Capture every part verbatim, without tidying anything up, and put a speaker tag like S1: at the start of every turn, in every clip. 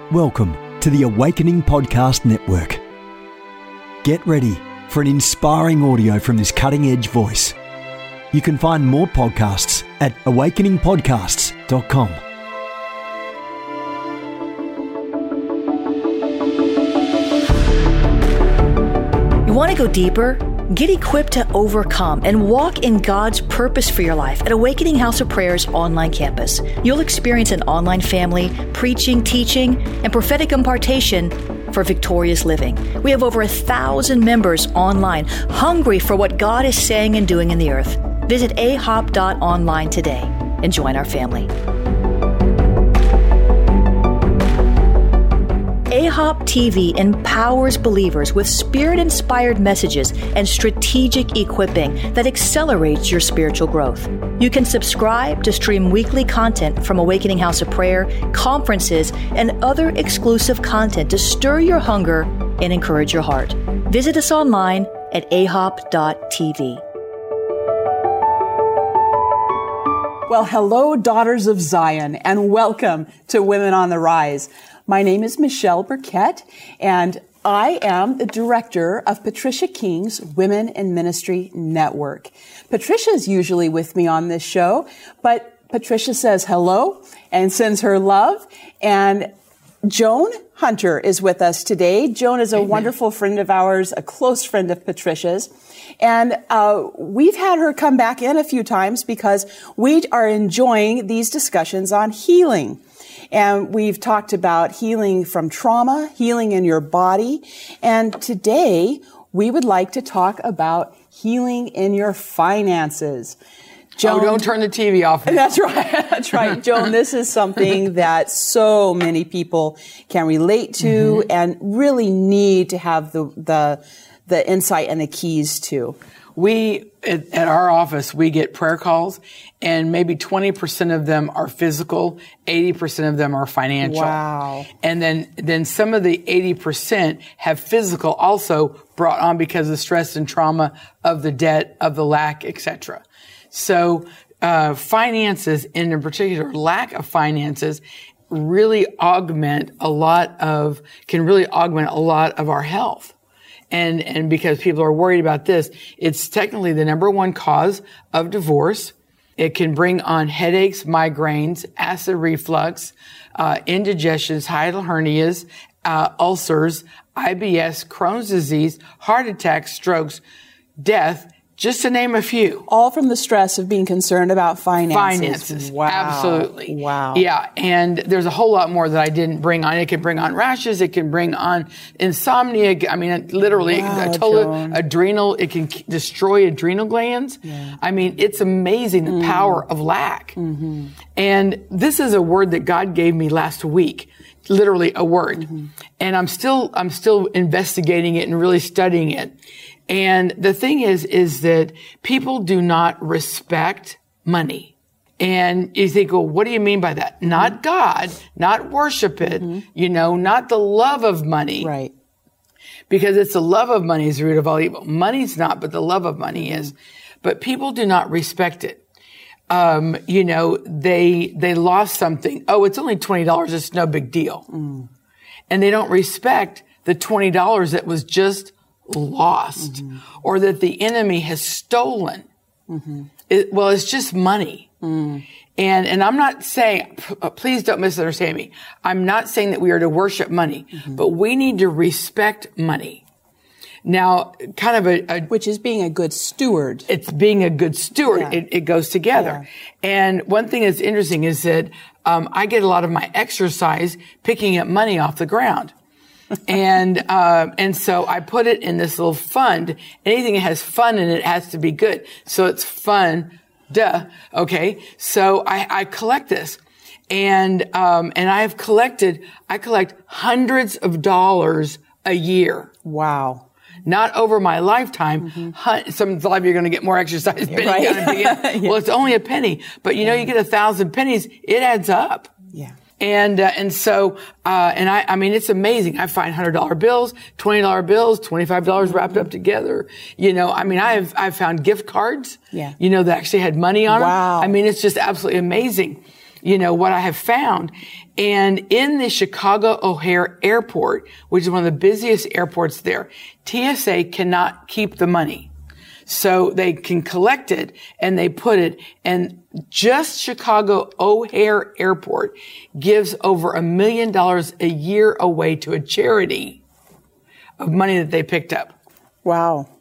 S1: Welcome to the Awakening Podcast Network. Get ready for an inspiring audio from this cutting-edge voice. You can find more podcasts at awakening podcasts dot com.
S2: You want to go deeper? Get equipped to overcome and walk in God's purpose for your life at Awakening House of Prayer's online campus. You'll experience an online family, preaching, teaching, and prophetic impartation for victorious living. We have over a thousand members online, hungry for what God is saying and doing in the earth. Visit a hop dot online today and join our family. A Hop T V empowers believers with Spirit-inspired messages and strategic equipping that accelerates your spiritual growth. You can subscribe to stream weekly content from Awakening House of Prayer, conferences, and other exclusive content to stir your hunger and encourage your heart. Visit us online at a hop dot t v.
S3: Well, hello, daughters of Zion, and welcome to Women on the Rise. My name is Michelle Burkett, and I am the director of Patricia King's Women in Ministry Network. Patricia is usually with me on this show, but Patricia says hello and sends her love. And Joan Hunter is with us today. Joan is a Amen. Wonderful friend of ours, a close friend of Patricia's. And uh, we've had her come back in a few times because we are enjoying these discussions on healing. And we've talked about healing from trauma, healing in your body. And today, we would like to talk about healing in your finances.
S4: Joan, oh, don't turn the T V off.
S3: That's right. That's right. Joan, this is something that so many people can relate to mm-hmm. and really need to have the, the, the insight and the keys to.
S4: We, at, at our office, we get prayer calls, and maybe twenty percent of them are physical, eighty percent of them are financial.
S3: Wow.
S4: And then, then some of the eighty percent have physical also brought on because of the stress and trauma of the debt, of the lack, et cetera. So, uh, finances, and in particular, lack of finances, really augment a lot of, can really augment a lot of our health. And, and because people are worried about this, it's technically the number one cause of divorce. It can bring on headaches, migraines, acid reflux, uh, indigestions, hiatal hernias, uh, ulcers, I B S, Crohn's disease, heart attacks, strokes, death, just to name a few.
S3: All from the stress of being concerned about finances.
S4: Finances.
S3: Wow.
S4: Absolutely.
S3: Wow.
S4: Yeah. And there's a whole lot more that I didn't bring on. It can bring on rashes. It can bring on insomnia. I mean, literally,
S3: wow,
S4: I told you, adrenal, it can destroy adrenal glands.
S3: Yeah.
S4: I mean, it's amazing the mm. power of lack. Mm-hmm. And this is a word that God gave me last week. Literally a word. Mm-hmm. And I'm still, I'm still investigating it and really studying it. And the thing is, is that people do not respect money. And you think, well, what do you mean by that? Mm-hmm. Not God, not worship it, mm-hmm. you know, not the love of money.
S3: Right.
S4: Because it's the love of money is the root of all evil. Money's not, but the love of money is. But people do not respect it. Um, you know, they, they lost something. Oh, it's only twenty dollars. It's no big deal. Mm. And they don't respect the twenty dollars that was just lost mm-hmm. or that the enemy has stolen. Mm-hmm. It, well, it's just money. Mm. And, and I'm not saying, please don't misunderstand me. I'm not saying that we are to worship money, mm-hmm. but we need to respect money. Now, kind of a, a
S3: which is being a good steward.
S4: It's being a good steward. Yeah. It, it goes together. Yeah. And one thing that's interesting is that, um, I get a lot of my exercise picking up money off the ground. and, uh, and so I put it in this little fund. Anything that has fun in it has to be good. So it's fun. Duh. Okay. So I, I collect this and, um, and I've collected, I collect hundreds of dollars a year.
S3: Wow.
S4: Not over my lifetime. Mm-hmm. Some of you're going to get more exercise. Penny
S3: right.
S4: yeah. Well, it's only a penny, but you know, you get a thousand pennies, it adds up.
S3: Yeah.
S4: And, uh, and so, uh, and I, I mean, it's amazing. I find one hundred dollar bills, twenty dollar bills, twenty-five dollars wrapped up together. You know, I mean, I've, I've found gift cards,
S3: yeah.
S4: you know, that actually had money on
S3: wow.
S4: them. I mean, it's just absolutely amazing. you know, what I have found. And in the Chicago O'Hare Airport, which is one of the busiest airports there, T S A cannot keep the money. So they can collect it and they put it, and just Chicago O'Hare Airport gives over a million dollars a year away to a charity of money that they picked up.
S3: Wow.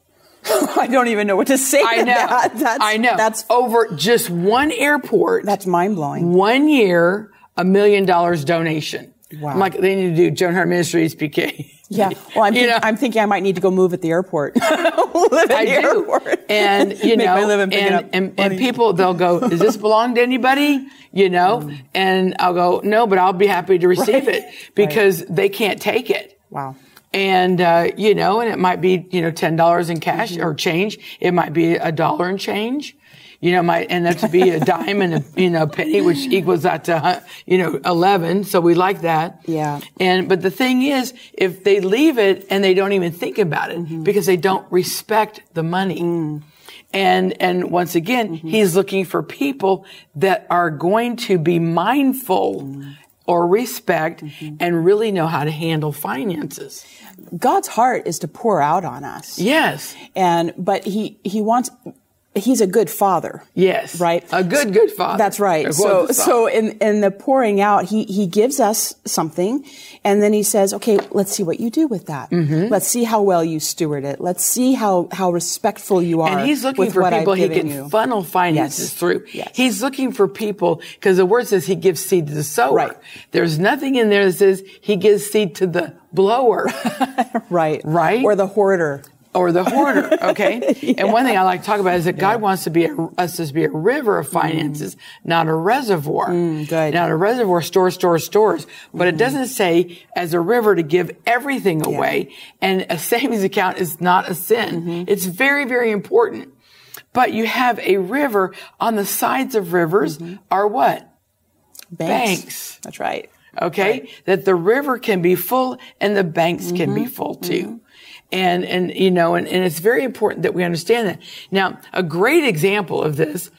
S3: I don't even know what to say
S4: I
S3: to
S4: know.
S3: that. That's,
S4: I know.
S3: That's
S4: over just one airport.
S3: That's mind blowing.
S4: One year, a million dollars donation.
S3: Wow.
S4: I'm like, they need to do Joan Hart Ministries P K.
S3: Yeah. Well, I'm,
S4: You
S3: think,
S4: know?
S3: I'm thinking I might need to go move at the airport. Live at
S4: I
S3: the
S4: do.
S3: airport.
S4: And, you
S3: Make my
S4: know,
S3: living picking up
S4: and, and,
S3: money.
S4: and people, they'll go, does this belong to anybody? You know? Mm. And I'll go, no, but I'll be happy to receive
S3: Right.
S4: it because right. they can't take it.
S3: Wow.
S4: And, uh, you know, and it might be, you know, ten dollars in cash mm-hmm. or change. It might be a dollar in change. You know, might end up to be a dime and a, you know, penny, which equals out to, you know, eleven. So we like that.
S3: Yeah.
S4: And, but the thing is, if they leave it and they don't even think about it mm-hmm. because they don't respect the money. Mm. And, and once again, mm-hmm. he's looking for people that are going to be mindful mm. or respect mm-hmm. and really know how to handle finances.
S3: God's heart is to pour out on us.
S4: Yes.
S3: And, but he, he wants, he's a good father.
S4: Yes.
S3: Right?
S4: A good, good father.
S3: That's right. So, so in, in the pouring out, he, he gives us something and then he says, okay, let's see what you do with that. Mm-hmm. Let's see how well you steward it. Let's see how, how respectful you are.
S4: And he's looking
S3: with
S4: for
S3: what
S4: people
S3: I've
S4: he
S3: given
S4: can
S3: you.
S4: funnel finances
S3: Yes.
S4: through.
S3: Yes.
S4: He's looking for people, because the word says he gives seed to the sower.
S3: Right.
S4: There's nothing in there that says he gives seed to the blower.
S3: Right.
S4: Right?
S3: Or the hoarder.
S4: Or the hoarder, okay? yeah. And one thing I like to talk about is that yeah. God wants to be a, us to be a river of finances, mm. not a reservoir.
S3: Mm, good.
S4: Not a reservoir, stores, stores, stores. But mm. it doesn't say as a river to give everything
S3: yeah.
S4: away. And a savings account is not a sin. Mm-hmm. It's very, very important. But you have a river. On the sides of rivers mm-hmm. are what?
S3: Banks.
S4: Banks.
S3: That's right.
S4: Okay? Right. That the river can be full and the banks mm-hmm. can be full too. Mm-hmm. And, and, you know, and, and it's very important that we understand that. Now, a great example of this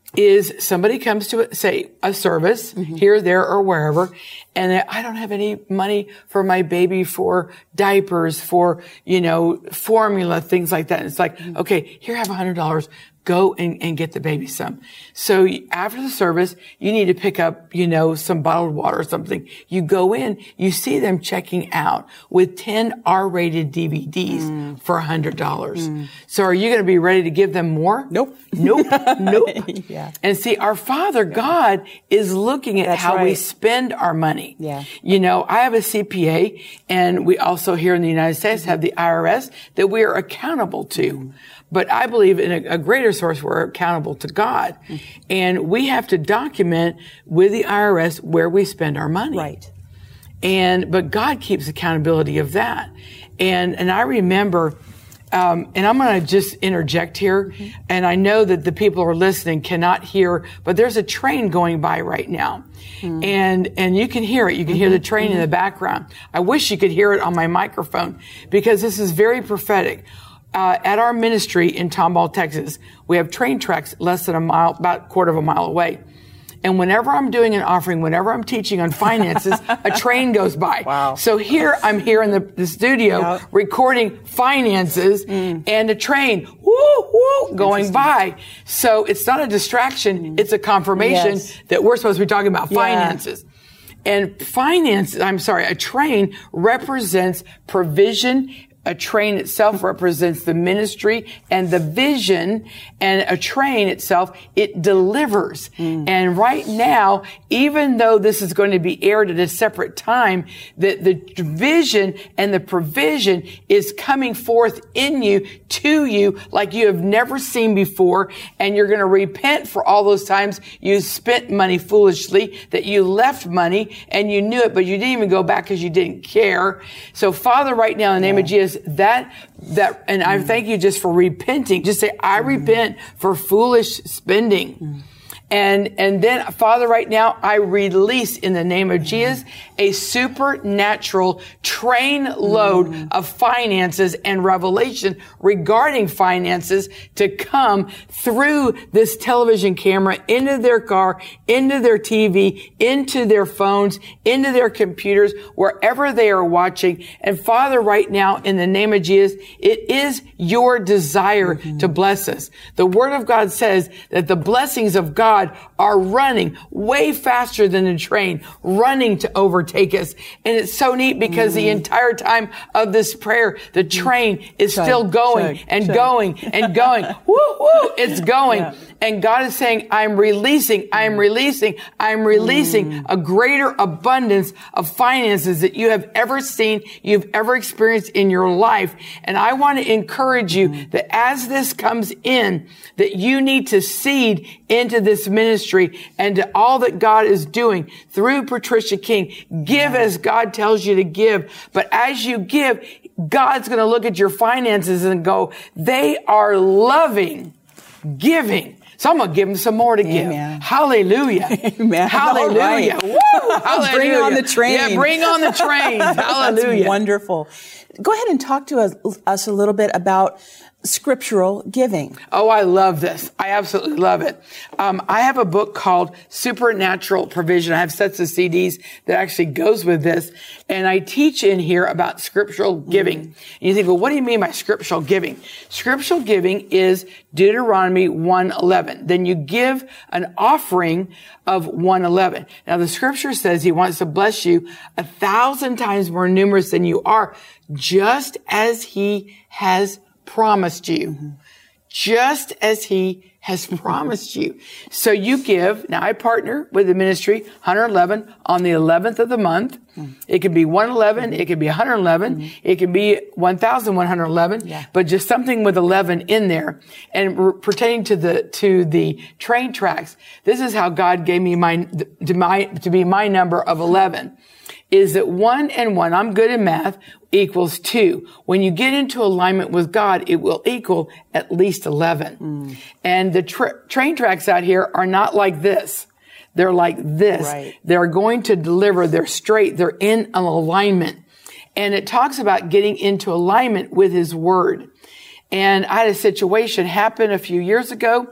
S4: is somebody comes to, say, a service mm-hmm. here, there, or wherever, and they, I don't have any money for my baby for diapers, for, you know, formula, things like that. And it's like, mm-hmm. okay, here, have a hundred dollars. Go and, and get the baby some. So after the service, you need to pick up, you know, some bottled water or something. You go in, you see them checking out with ten R-rated D V Ds mm. for one hundred dollars. Mm. So are you going to be ready to give them more?
S3: Nope.
S4: Nope. Nope.
S3: Yeah.
S4: And see, our Father yeah. God is looking at
S3: That's
S4: how
S3: right.
S4: we spend our money.
S3: Yeah.
S4: You know, I have a C P A, and we also here in the United States have the I R S that we are accountable to. Mm. But I believe in a, a greater source, we're accountable to God. Mm-hmm. And we have to document with the I R S where we spend our money.
S3: Right.
S4: And, but God keeps accountability of that. And, and I remember, um, and I'm going to just interject here. Mm-hmm. And I know that the people who are listening cannot hear, but there's a train going by right now. Mm-hmm. And, and you can hear it. You can mm-hmm. hear the train mm-hmm. in the background. I wish you could hear it on my microphone because this is very prophetic. Uh, at our ministry in Tomball, Texas, we have train tracks less than a mile, about a quarter of a mile away. And whenever I'm doing an offering, whenever I'm teaching on finances, a train goes by.
S3: Wow.
S4: So here, I'm here in the, the studio
S3: yep.
S4: recording finances mm. and a train, woo, woo, going by. So it's not a distraction. Mm. It's a confirmation yes. that we're supposed to be talking about
S3: yeah.
S4: finances. And finance, I'm sorry, a train represents provision. A train itself represents the ministry and the vision, and a train itself, it delivers. Mm. And right now, even though this is going to be aired at a separate time, the, the vision and the provision is coming forth in you, to you, like you have never seen before, and you're going to repent for all those times you spent money foolishly, that you left money, and you knew it, but you didn't even go back because you didn't care. So, Father, right now, in the name yeah. of Jesus, that, that, and I thank you just for repenting. Just say, I mm. repent for foolish spending. Mm. And, and then, Father, right now, I release in the name of Jesus a supernatural train load mm. of finances and revelation regarding finances to come through this television camera into their car, into their T V, into their phones, into their computers, wherever they are watching. And Father, right now, in the name of Jesus, it is your desire mm-hmm. to bless us. The Word of God says that the blessings of God are running way faster than the train, running to overtake us. And it's so neat because mm-hmm. the entire time of this prayer, the train is chug, still going chug, and chug. going and going. Woo, woo, it's going. Yeah. And God is saying, I'm releasing, I'm releasing, I'm releasing mm. a greater abundance of finances that you have ever seen, you've ever experienced in your life. And I want to encourage you mm. that as this comes in, that you need to seed into this ministry and to all that God is doing through Patricia King. Give yeah. as God tells you to give. But as you give, God's going to look at your finances and go, they are loving giving. So I'm going to give them some more to give.
S3: Amen.
S4: Hallelujah.
S3: Amen.
S4: Hallelujah.
S3: Right.
S4: Woo! Hallelujah.
S3: Bring on the train.
S4: Yeah, bring on the train. Hallelujah.
S3: That's wonderful. Go ahead and talk to us, us a little bit about scriptural giving.
S4: Oh, I love this. I absolutely love it. Um, I have a book called Supernatural Provision. I have sets of C Ds that actually goes with this. And I teach in here about scriptural giving. Mm. And you think, well, what do you mean by scriptural giving? Scriptural giving is Deuteronomy one eleven. Then you give an offering of one eleven. Now, the scripture says he wants to bless you a thousand times more numerous than you are, just as he has promised you, mm-hmm. just as he has promised you. So you give. Now I partner with the ministry one hundred eleven on the eleventh of the month. Mm-hmm. It could be one eleven. Mm-hmm. It could be one hundred eleven. Mm-hmm. It could be one thousand one hundred eleven, yeah. but just something with eleven in there. And re- pertaining to the, to the train tracks, this is how God gave me my, to my, to be my number of eleven. Is that one and one, I'm good in math, equals two. When you get into alignment with God, it will equal at least eleven. Mm. And the tra- train tracks out here are not like this. They're like this. Right. They're going to deliver. They're straight. They're in an alignment. And it talks about getting into alignment with His Word. And I had a situation happen a few years ago,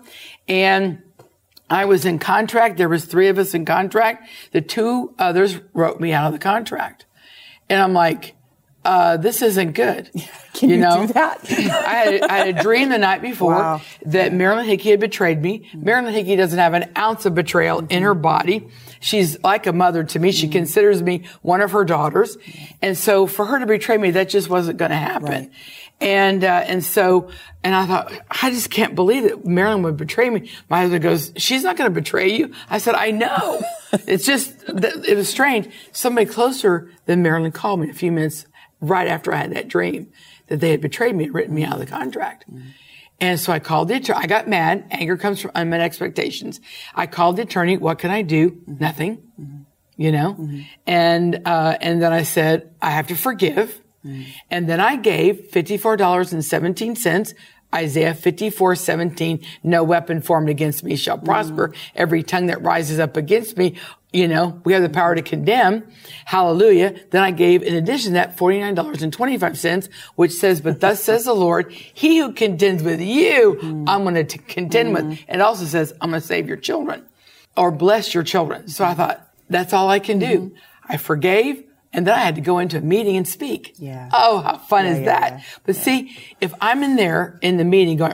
S4: and I was in contract. There was three of us in contract. The two others wrote me out of the contract. And I'm like, uh, this isn't good.
S3: Can you, you know? do that?
S4: I, had, I had a dream the night before wow. that Marilyn Hickey had betrayed me. Mm-hmm. Marilyn Hickey doesn't have an ounce of betrayal mm-hmm. in her body. She's like a mother to me. She mm-hmm. considers me one of her daughters. And so for her to betray me, that just wasn't going to happen. Right. And, uh, and so, and I thought, I just can't believe that Marilyn would betray me. My husband goes, she's not going to betray you. I said, I know. It's just, it was strange. Somebody closer than Marilyn called me a few minutes right after I had that dream that they had betrayed me and written me out of the contract. Mm-hmm. And so I called the attorney. I got mad. Anger comes from unmet expectations. I called the attorney. What can I do? Mm-hmm. Nothing. Mm-hmm. You know? Mm-hmm. And, uh, and then I said, I have to forgive. Mm. And then I gave fifty-four dollars and seventeen cents, Isaiah fifty-four seventeen, no weapon formed against me shall prosper. Mm. Every tongue that rises up against me, you know, we have the power to condemn. Hallelujah. Then I gave, in addition to that, forty-nine dollars and twenty-five cents, which says, but thus says the Lord, he who contends with you, mm. I'm going to contend mm. with. And it also says, I'm going to save your children or bless your children. So I thought, that's all I can do. Mm. I forgave. And then I had to go into a meeting and speak.
S3: Yeah.
S4: Oh, how fun
S3: yeah,
S4: is
S3: yeah,
S4: that?
S3: Yeah.
S4: But yeah. see, if I'm in there in the meeting going,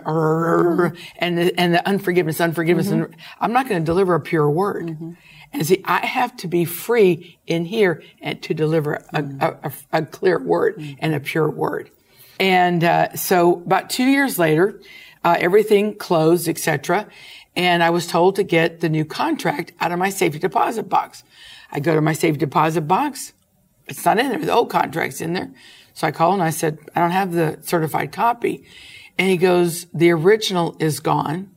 S4: and the, and the unforgiveness, unforgiveness, mm-hmm. and I'm not going to deliver a pure word. Mm-hmm. And see, I have to be free in here and to deliver a, mm-hmm. a, a, a clear word mm-hmm. and a pure word. And, uh, so about two years later, uh, everything closed, et cetera. And I was told to get the new contract out of my safety deposit box. I go to my safety deposit box. It's not in there. The old contract's in there. So I called and I said, I don't have the certified copy. And he goes, the original is gone.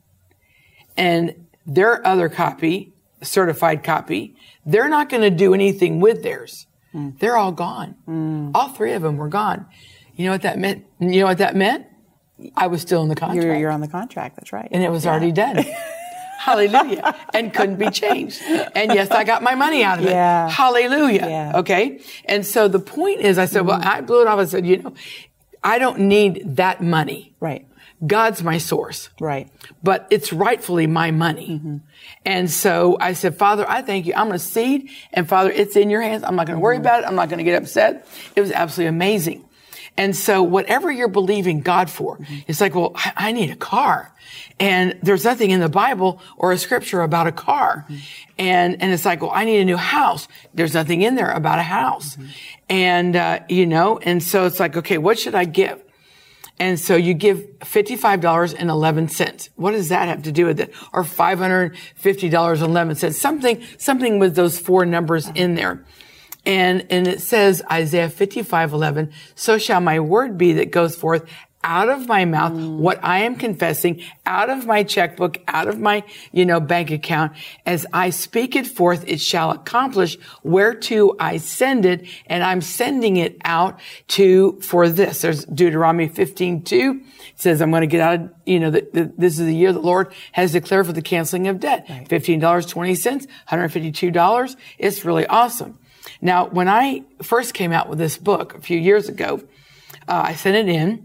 S4: And their other copy, certified copy, they're not going to do anything with theirs. Mm. They're all gone. Mm. All three of them were gone. You know what that meant? You know what that meant? I was still in the contract.
S3: You're, you're on the contract. That's right.
S4: And it was
S3: yeah.
S4: already done. Hallelujah. And couldn't be changed. And yes, I got my money out of it.
S3: Yeah.
S4: Hallelujah.
S3: Yeah.
S4: Okay. And so the point is, I said, well, I blew it off. I said, you know, I don't need that money.
S3: Right.
S4: God's my source.
S3: Right.
S4: But it's rightfully my money. Mm-hmm. And so I said, Father, I thank you. I'm going to seed. And Father, it's in your hands. I'm not going to worry mm-hmm. about it. I'm not going to get upset. It was absolutely amazing. And so whatever you're believing God for, mm-hmm. it's like, well, I, I need a car. And there's nothing in the Bible or a scripture about a car. Mm-hmm. And, and it's like, well, I need a new house. There's nothing in there about a house. Mm-hmm. And, uh, you know, and so it's like, okay, what should I give? And so you give fifty-five dollars and eleven cents. What does that have to do with it? Or five hundred fifty dollars and eleven cents. Something, something with those four numbers in there. And, and it says, Isaiah fifty-five eleven, so shall my word be that goes forth out of my mouth, mm. what I am confessing, out of my checkbook, out of my, you know, bank account. As I speak it forth, it shall accomplish whereto I send it. And I'm sending it out to, for this. There's Deuteronomy fifteen two. It says, I'm going to get out of, you know, the, the, this is the year the Lord has declared for the canceling of debt. Right. fifteen dollars and twenty cents, one hundred fifty-two dollars. It's really awesome. Now, when I first came out with this book a few years ago, uh, I sent it in.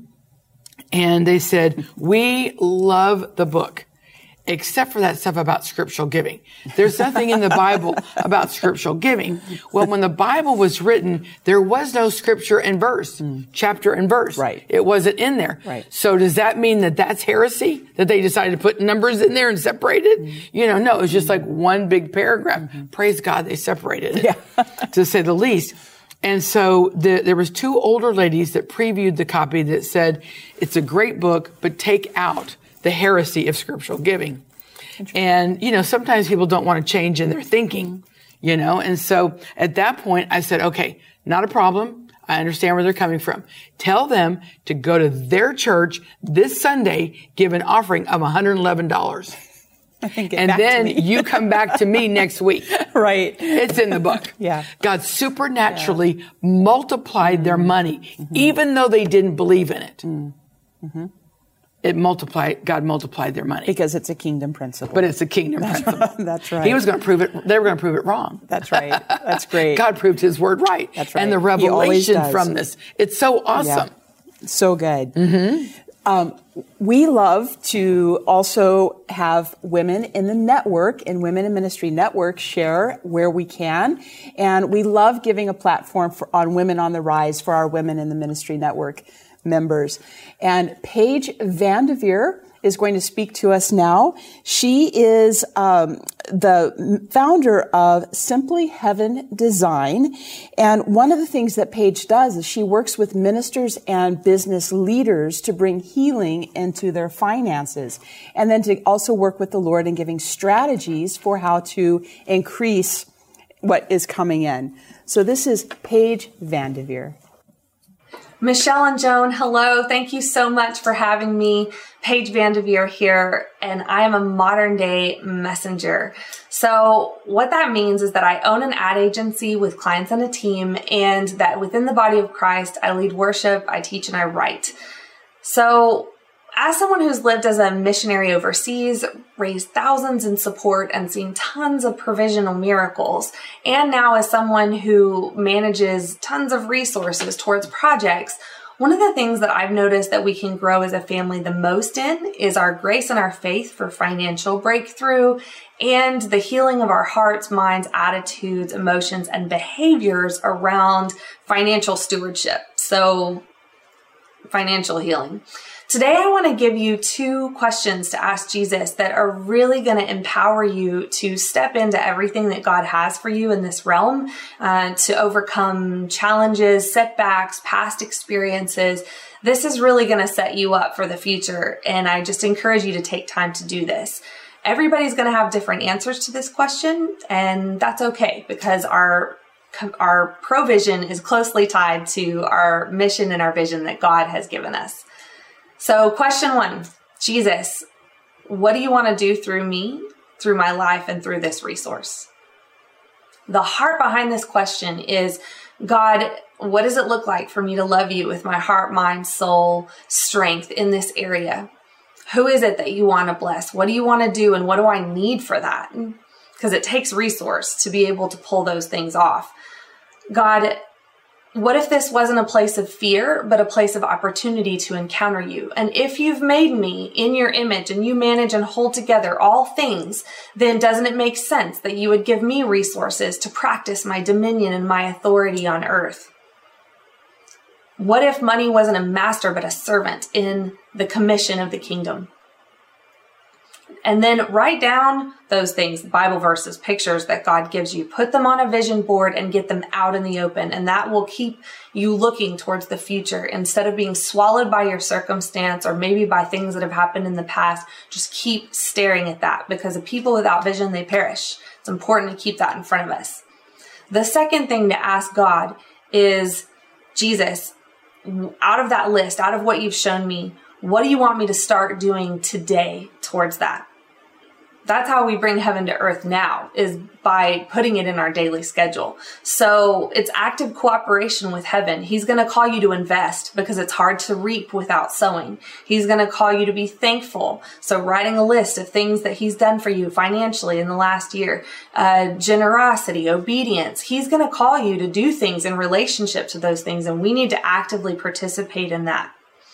S4: And they said, we love the book, except for that stuff about scriptural giving. There's nothing in the Bible about scriptural giving. Well, when the Bible was written, there was no scripture and verse, mm. chapter and verse.
S3: Right.
S4: It wasn't in there.
S3: Right. So
S4: does that mean that that's heresy? That they decided to put numbers in there and separate it? Mm. You know, no, it was just like one big paragraph. Mm-hmm. Praise God, they separated it, yeah. to say the least. And so the, there was two older ladies that previewed the copy that said, it's a great book, but take out the heresy of scriptural giving. And, you know, sometimes people don't want to change in their thinking, you know. And so at that point, I said, okay, not a problem. I understand where they're coming from. Tell them to go to their church this Sunday, give an offering of one hundred eleven dollars. And then you come back to me next week.
S3: Right.
S4: It's in the book.
S3: Yeah.
S4: God supernaturally yeah. multiplied mm-hmm. their money, mm-hmm. even though they didn't believe in it. Mm-hmm. It multiplied, God multiplied their money.
S3: Because it's a kingdom principle.
S4: But it's a kingdom
S3: That's
S4: principle.
S3: Right. That's right.
S4: He was going to prove it, they were going to prove it wrong.
S3: That's right. That's great.
S4: God proved his word right.
S3: That's right.
S4: And the revelation from this. It's so awesome.
S3: Yeah. So good.
S4: Mm-hmm.
S3: Um, we love to also have women in the network, in Women in Ministry Network, share where we can. And we love giving a platform for, on Women on the Rise for our Women in the Ministry Network members. And Paige Vandeveer is going to speak to us now. She is um, the founder of Simply Heaven Design. And one of the things that Paige does is she works with ministers and business leaders to bring healing into their finances, and then to also work with the Lord in giving strategies for how to increase what is coming in. So this is Paige Vandeveer.
S5: Michelle and Joan, hello. Thank you so much for having me. Paige Vandeveer here, and I am a modern day messenger. So what that means is that I own an ad agency with clients and a team, and that within the body of Christ, I lead worship, I teach, and I write. So as someone who's lived as a missionary overseas, raised thousands in support, and seen tons of provisional miracles, and now as someone who manages tons of resources towards projects, one of the things that I've noticed that we can grow as a family the most in is our grace and our faith for financial breakthrough and the healing of our hearts, minds, attitudes, emotions, and behaviors around financial stewardship. So financial healing. Today, I want to give you two questions to ask Jesus that are really going to empower you to step into everything that God has for you in this realm, uh, to overcome challenges, setbacks, past experiences. This is really going to set you up for the future, and I just encourage you to take time to do this. Everybody's going to have different answers to this question, and that's okay, because our our provision is closely tied to our mission and our vision that God has given us. So question one, Jesus, what do you want to do through me, through my life, and through this resource? The heart behind this question is, God, what does it look like for me to love you with my heart, mind, soul, strength in this area? Who is it that you want to bless? What do you want to do? And what do I need for that? Because it takes resource to be able to pull those things off. God, what if this wasn't a place of fear, but a place of opportunity to encounter you? And if you've made me in your image and you manage and hold together all things, then doesn't it make sense that you would give me resources to practice my dominion and my authority on earth? What if money wasn't a master, but a servant in the commission of the kingdom? And then write down those things, Bible verses, pictures that God gives you. Put them on a vision board and get them out in the open. And that will keep you looking towards the future instead of being swallowed by your circumstance or maybe by things that have happened in the past. Just keep staring at that, because the people without vision, they perish. It's important to keep that in front of us. The second thing to ask God is, Jesus, out of that list, out of what you've shown me, what do you want me to start doing today towards that? That's how we bring heaven to earth now, is by putting it in our daily schedule. So it's active cooperation with heaven. He's going to call you to invest because it's hard to reap without sowing. He's going to call you to be thankful. So writing a list of things that he's done for you financially in the last year, uh, generosity, obedience. He's going to call you to do things in relationship to those things, and we need to actively participate in that.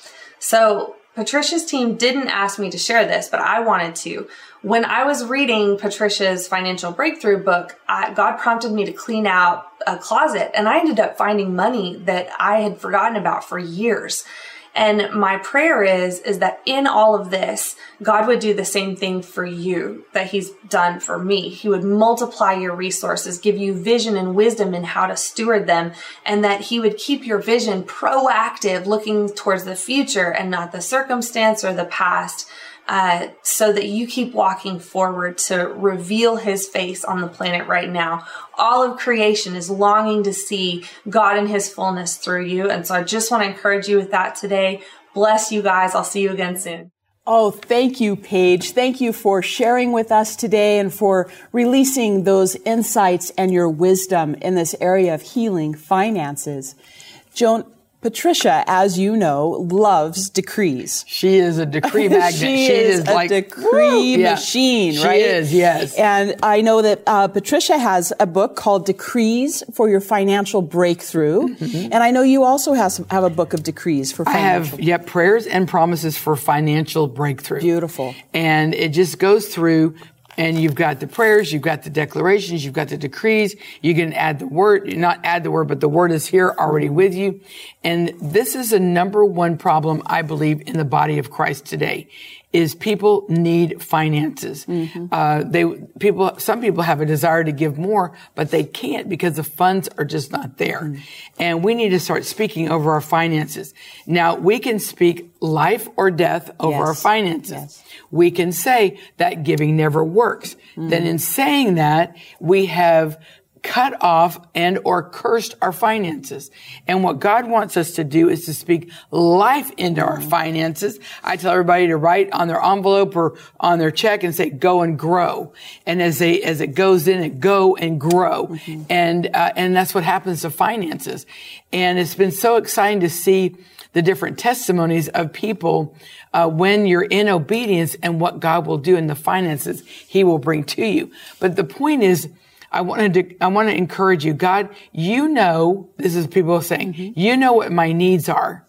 S5: So Patricia's team didn't ask me to share this, but I wanted to. When I was reading Patricia's Financial Breakthrough book, I, God prompted me to clean out a closet, and I ended up finding money that I had forgotten about for years. And my prayer is, is that in all of this, God would do the same thing for you that he's done for me. He would multiply your resources, give you vision and wisdom in how to steward them, and that he would keep your vision proactive, looking towards the future and not the circumstance or the past, uh, so that you keep walking forward to reveal his face on the planet right now. All of creation is longing to see God in his fullness through you. And so I just want to encourage you with that today. Bless you guys. I'll see you again soon.
S3: Oh, thank you, Paige. Thank you for sharing with us today and for releasing those insights and your wisdom in this area of healing finances. Joan, Patricia, as you know, loves decrees.
S4: She is a decree magnet.
S3: she,
S4: she
S3: is,
S4: is
S3: a
S4: like,
S3: decree
S4: woo,
S3: machine,
S4: yeah.
S3: right?
S4: She is, yes.
S3: And I know that uh, Patricia has a book called Decrees for Your Financial Breakthrough. Mm-hmm. And I know you also have, some, have a book of decrees for financial.
S4: I have, yeah, prayers and promises for financial breakthrough.
S3: Beautiful.
S4: And it just goes through. And you've got the prayers, you've got the declarations, you've got the decrees. You can add the word, not add the word, but the word is here already with you. And this is a number one problem, I believe, in the body of Christ today, is people need finances. Mm-hmm. Uh, they, people, some people have a desire to give more, but they can't because the funds are just not there. Mm-hmm. And we need to start speaking over our finances. Now, we can speak life or death over yes. our finances. Yes. We can say that giving never works. Mm-hmm. Then in saying that, we have cut off and or cursed our finances. And what God wants us to do is to speak life into our finances. I tell everybody to write on their envelope or on their check and say, go and grow. And as they, as it goes in, it go and grow. Mm-hmm. And, uh, and that's what happens to finances. And it's been so exciting to see the different testimonies of people, uh, when you're in obedience and what God will do in the finances he will bring to you. But the point is, I wanted to, I want to encourage you. God, you know, this is people saying, mm-hmm. you know what my needs are.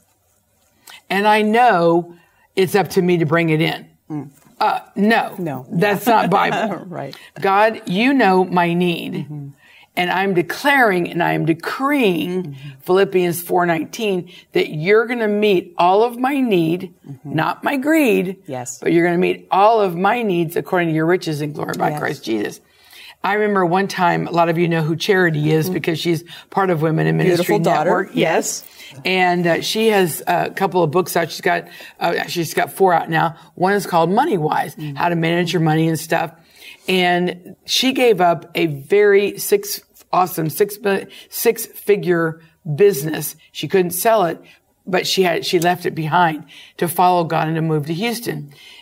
S4: And I know it's up to me to bring it in. Mm. Uh, no,
S3: no,
S4: that's not Bible.
S3: Right.
S4: God, you know my need. Mm-hmm. And I'm declaring and I am decreeing mm-hmm. Philippians four nineteen that you're going to meet all of my need, mm-hmm. not my greed.
S3: Yes.
S4: But you're going to meet all of my needs according to your riches and glory by
S3: yes.
S4: Christ Jesus. I remember one time, a lot of you know who Charity is mm-hmm. because she's part of Women in Ministry
S3: Beautiful
S4: Network.
S3: Daughter. Yes.
S4: And uh, she has a couple of books out. She's got, uh, she's got four out now. One is called Money Wise, mm-hmm. how to manage your money and stuff. And she gave up a very six, awesome six, six figure business. She couldn't sell it, but she had, she left it behind to follow God and to move to Houston.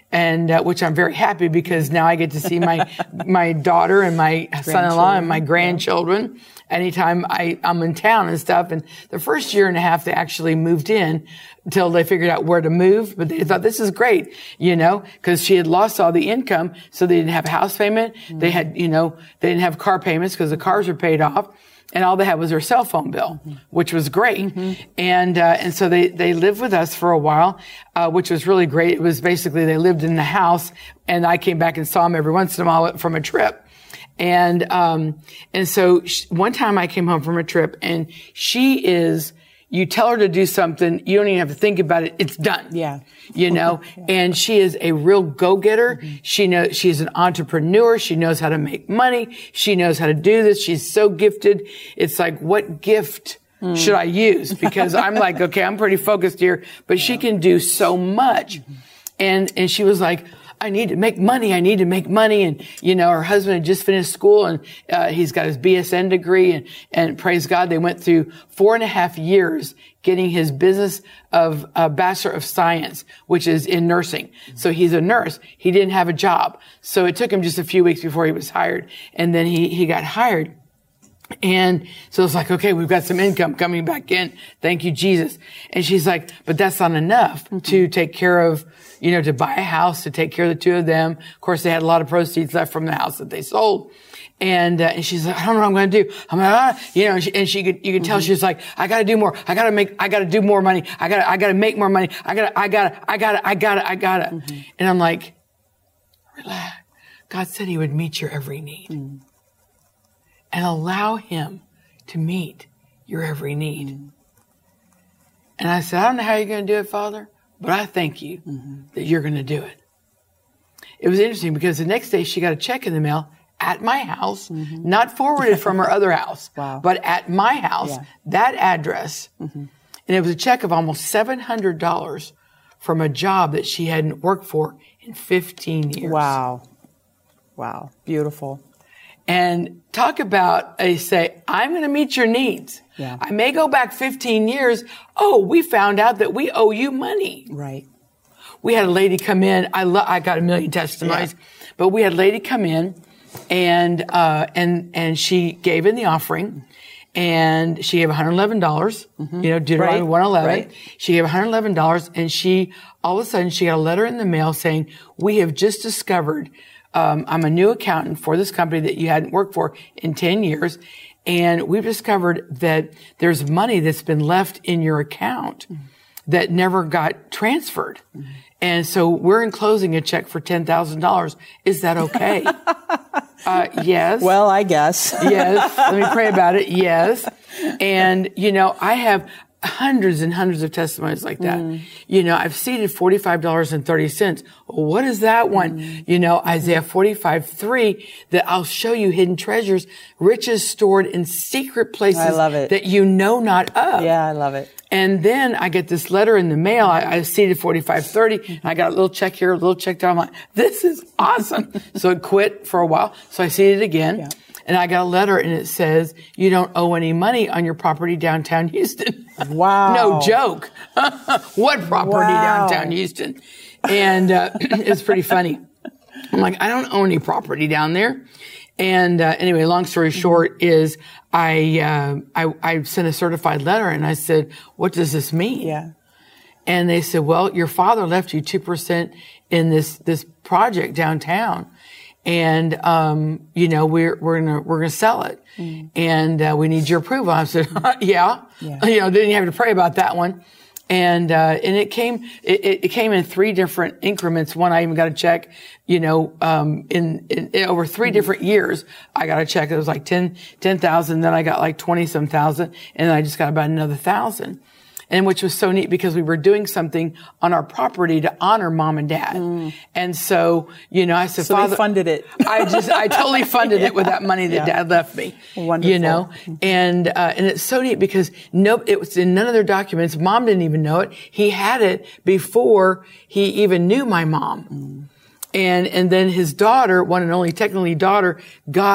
S4: and uh, which I'm very happy because now I get to see my my daughter and my son-in-law and my grandchildren yeah. anytime I, I'm in town and stuff. And the first year and a half, they actually moved in until they figured out where to move. But they thought, this is great, you know, because she had lost all the income, so they didn't have a house payment. Mm-hmm. They had, you know, they didn't have car payments because the cars were paid off. And all they had was their cell phone bill, mm-hmm. which was great. Mm-hmm. And, uh, and so they, they lived with us for a while, uh, which was really great. It was basically they lived in the house and I came back and saw them every once in a while from a trip. And, um, and so she, one time I came home from a trip and she is, you tell her to do something, you don't even have to think about it. It's done.
S3: Yeah.
S4: You know, yeah. And she is a real go-getter. Mm-hmm. She knows, she's an entrepreneur. She knows how to make money. She knows how to do this. She's so gifted. It's like, what gift mm. should I use? Because I'm like, okay, I'm pretty focused here, but yeah. she can do so much. Mm-hmm. And, and she was like, I need to make money. I need to make money. And, you know, her husband had just finished school and, uh, he's got his B S N degree and, and praise God, they went through four and a half years getting his business of, uh, Bachelor of Science, which is in nursing. So he's a nurse. He didn't have a job. So it took him just a few weeks before he was hired. And then he, he got hired. And so it's like, okay, we've got some income coming back in. Thank you, Jesus. And she's like, but that's not enough mm-hmm. to take care of, you know, to buy a house, to take care of the two of them. Of course, they had a lot of proceeds left from the house that they sold. And, uh, and she's like, I don't know what I'm going to do. I'm like, ah, you know, and she, and she could, you could tell mm-hmm. she's like, I got to do more. I got to make, I got to do more money. I got to, I got to make more money. I got to, I got to, I got to, I got to, I got to. Mm-hmm. And I'm like, relax. God said he would meet your every need. Mm-hmm. And allow him to meet your every need. Mm-hmm. And I said, I don't know how you're going to do it, Father, but I thank you mm-hmm. that you're going to do it. It was interesting because the next day she got a check in the mail at my house, mm-hmm. not forwarded from her other house,
S3: wow.
S4: but at my house, yeah. that address. Mm-hmm. And it was a check of almost seven hundred dollars from a job that she hadn't worked for in fifteen years.
S3: Wow. Wow. Beautiful.
S4: And talk about a say, I'm going to meet your needs.
S3: Yeah.
S4: I may go back fifteen years. Oh, we found out that we owe you money.
S3: Right.
S4: We had a lady come in. I lo- I got a million testimonies, yeah. but we had a lady come in and, uh, and, and she gave in the offering and she gave one hundred eleven dollars, mm-hmm. you know, Deuteronomy
S3: right.
S4: one eleven.
S3: Right.
S4: She gave one hundred eleven dollars and she, all of a sudden she got a letter in the mail saying, we have just discovered Um, I'm a new accountant for this company that you hadn't worked for in ten years. And we've discovered that there's money that's been left in your account mm-hmm. that never got transferred. Mm-hmm. And so we're enclosing a check for ten thousand dollars. Is that okay? uh, yes.
S3: Well, I guess.
S4: Yes. Let me pray about it. Yes. And, you know, I have hundreds and hundreds of testimonies like that. Mm. You know, I've seeded forty-five dollars and thirty cents. Well, what is that one? Mm. You know, Isaiah forty-five three, that I'll show you hidden treasures, riches stored in secret places
S3: I love it.
S4: that you know not of.
S3: Yeah, I love it.
S4: And then I get this letter in the mail. I, I seeded forty-five thirty and I got a little check here, a little check there. I'm like, this is awesome. So it quit for a while. So I seeded again. Yeah. And I got a letter and it says, you don't owe any money on your property downtown Houston.
S3: Wow.
S4: No joke. What property
S3: wow.
S4: downtown Houston? And uh, it's pretty funny. I'm like, I don't own any property down there. And uh, anyway, long story short is I, uh, I I sent a certified letter and I said, what does this mean?
S3: Yeah.
S4: And they said, well, your father left you two percent in this this project downtown. And, um, you know, we're, we're gonna, we're gonna sell it. Mm. And, uh, we need your approval. I said, yeah. yeah. You know, didn't have to pray about that one. And, uh, and it came, it, it came in three different increments. One, I even got a check, you know, um, in, in, in over three mm. different years, I got a check. It was like ten, ten thousand. Then I got like twenty some thousand. And then I just got about another thousand. And which was so neat because we were doing something on our property to honor mom and dad. Mm. And so, you know, I said,
S3: so
S4: Father,
S3: they funded it.
S4: I just, I totally funded yeah. it with that money that yeah. dad left me.
S3: Wonderful.
S4: You know, and, uh, and it's so neat because no, it was in none of their documents. Mom didn't even know it. He had it before he even knew my mom. Mm. And, and then his daughter, one and only technically daughter, got,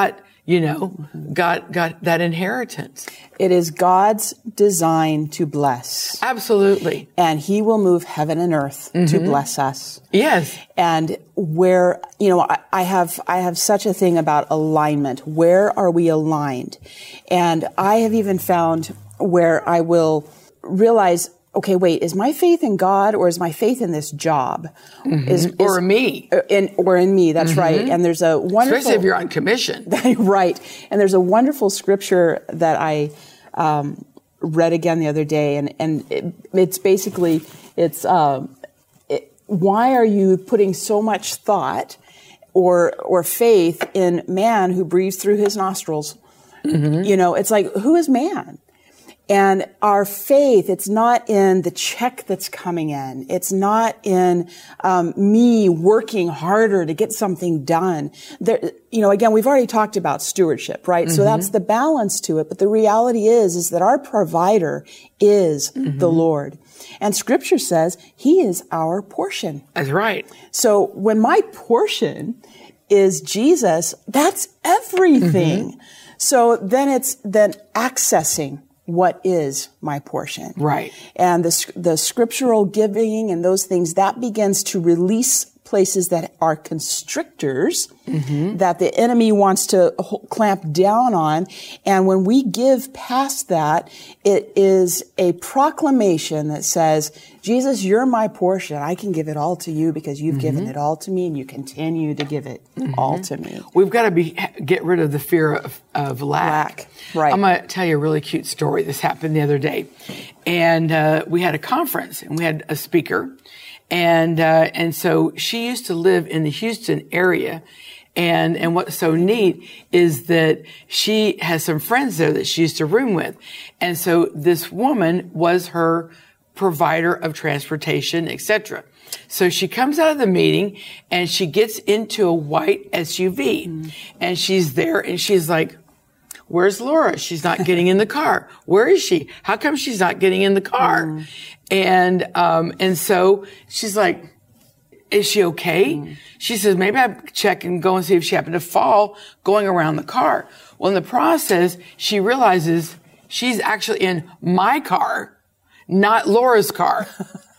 S4: you know, got, got that inheritance.
S3: It is God's design to bless.
S4: Absolutely.
S3: And he will move heaven and earth mm-hmm. to bless us.
S4: Yes.
S3: And where, you know, I, I have, I have such a thing about alignment. Where are we aligned? And I have even found where I will realize, okay, wait, is my faith in God or is my faith in this job?
S4: Mm-hmm.
S3: Is, is,
S4: or me.
S3: In, or in me, that's mm-hmm. right. And there's a wonderful...
S4: Especially if you're on commission.
S3: Right. And there's a wonderful scripture that I um, read again the other day, and, and it, it's basically, it's, um, it, why are you putting so much thought or or faith in man who breathes through his nostrils? Mm-hmm. You know, it's like, who is man? And our faith, it's not in the check that's coming in. It's not in um, me working harder to get something done. There, you know, again, we've already talked about stewardship, right? Mm-hmm. So that's the balance to it. But the reality is, is that our provider is mm-hmm. the Lord. And Scripture says he is our portion.
S4: That's right.
S3: So when my portion is Jesus, that's everything. Mm-hmm. So then it's then accessing what is my portion.
S4: Right.
S3: And the, the scriptural giving and those things, that begins to release places that are constrictors mm-hmm. that the enemy wants to clamp down on. And when we give past that, it is a proclamation that says, Jesus, you're my portion. I can give it all to you because you've mm-hmm. given it all to me, and you continue to give it mm-hmm. all to me.
S4: We've got to be get rid of the fear of, of lack.
S3: lack. Right.
S4: I'm going to tell you a really cute story. This happened the other day. And uh, we had a conference, and we had a speaker. And, uh, and so she used to live in the Houston area. And, and what's so neat is that she has some friends there that she used to room with. And so this woman was her provider of transportation, et cetera. So she comes out of the meeting and she gets into a white S U V mm. and she's there and she's like, where's Laura? She's not getting in the car. Where is she? How come she's not getting in the car? Mm. And, um, and so she's like, is she okay? Mm. She says, maybe I check and go and see if she happened to fall going around the car. Well, in the process, she realizes she's actually in my car, not Laura's car.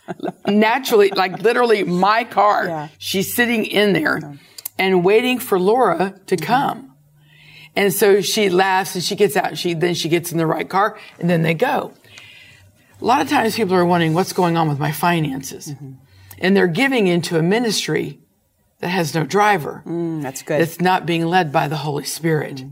S4: Naturally, like literally my car. Yeah. She's sitting in there yeah. and waiting for Laura to mm-hmm. come. And so she laughs and she gets out and she, then she gets in the right car and then they go. A lot of times people are wondering what's going on with my finances. Mm-hmm. And they're giving into a ministry that has no driver.
S3: Mm, that's good.
S4: That's not being led by the Holy Spirit. Mm-hmm.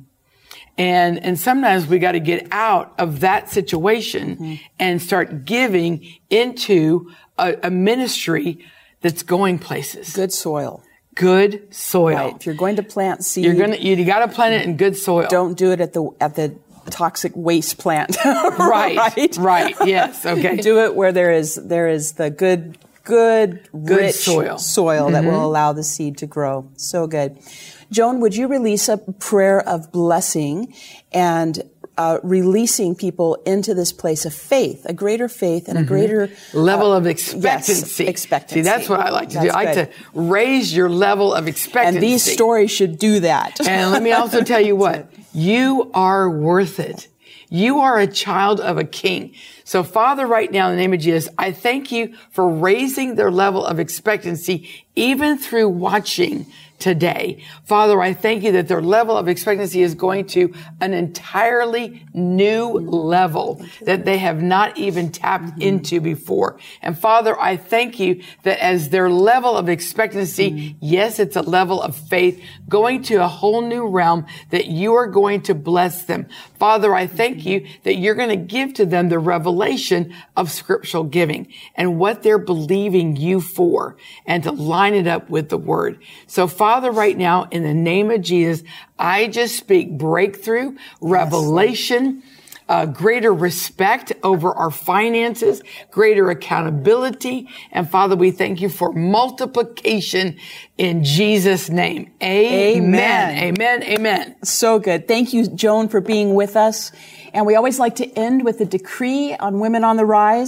S4: And, and sometimes we got to get out of that situation mm-hmm. and start giving into a, a ministry that's going places.
S3: Good soil.
S4: Good soil.
S3: Right. If you're going to plant seed,
S4: you're gonna, you, you got to plant it in good soil.
S3: Don't do it at the, at the toxic waste plant.
S4: right, right. Right. Yes. Okay.
S3: Do it where there is, there is the good, good,
S4: good
S3: rich
S4: soil,
S3: soil mm-hmm. that will allow the seed to grow. So good. Joan, would you release a prayer of blessing and uh, releasing people into this place of faith, a greater faith and mm-hmm. a greater
S4: level
S3: uh,
S4: of expectancy.
S3: Yes, expectancy.
S4: See, that's what I like to
S3: that's
S4: do. I
S3: good.
S4: like to raise your level of expectancy.
S3: And these stories should do that.
S4: And let me also tell you what, you are worth it. You are a child of a king. So Father, right now, in the name of Jesus, I thank you for raising their level of expectancy, even through watching today. Father, I thank you that their level of expectancy is going to an entirely new level that they have not even tapped mm-hmm. into before. And Father, I thank you that as their level of expectancy, mm-hmm. yes, it's a level of faith going to a whole new realm that you are going to bless them. Father, I thank mm-hmm. you that you're going to give to them the revelation of scriptural giving and what they're believing you for and to line it up with the word. So Father, right now, in the name of Jesus, I just speak breakthrough, yes. revelation, uh, greater respect over our finances, greater accountability. And Father, we thank you for multiplication in Jesus' name. Amen. Amen. Amen. Amen.
S3: So good. Thank you, Joan, for being with us. And we always like to end with a decree on Women on the Rise.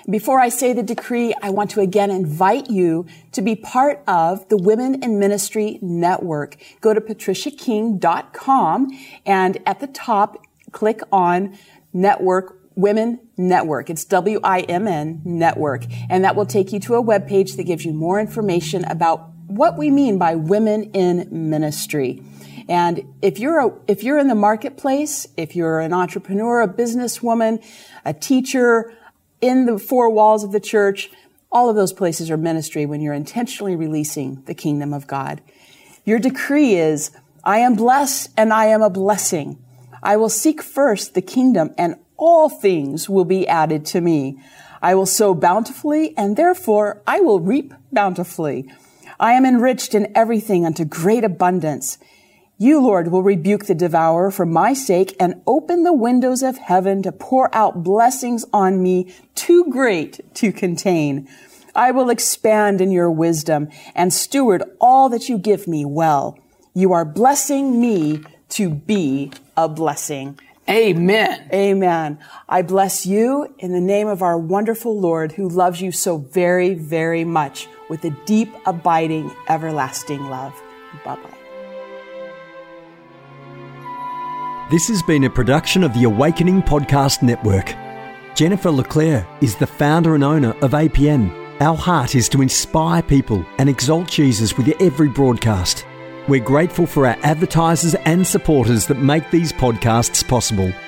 S3: Before I say the decree, I want to again invite you to be part of the Women in Ministry Network. Go to patricia king dot com and at the top, click on Network, Women Network. It's W I M N Network. And that will take you to a webpage that gives you more information about what we mean by women in ministry. And if you're a, if you're in the marketplace, if you're an entrepreneur, a businesswoman, a teacher, in the four walls of the church, all of those places are ministry when you're intentionally releasing the kingdom of God. Your decree is, I am blessed and I am a blessing. I will seek first the kingdom and all things will be added to me. I will sow bountifully and therefore I will reap bountifully. I am enriched in everything unto great abundance. You, Lord, will rebuke the devourer for my sake and open the windows of heaven to pour out blessings on me too great to contain. I will expand in your wisdom and steward all that you give me well. You are blessing me to be a blessing.
S4: Amen.
S3: Amen. I bless you in the name of our wonderful Lord who loves you so very, very much with a deep, abiding, everlasting love. Bye-bye.
S1: This has been a production of the Awakening Podcast Network. Jennifer LeClaire is the founder and owner of A P N. Our heart is to inspire people and exalt Jesus with every broadcast. We're grateful for our advertisers and supporters that make these podcasts possible.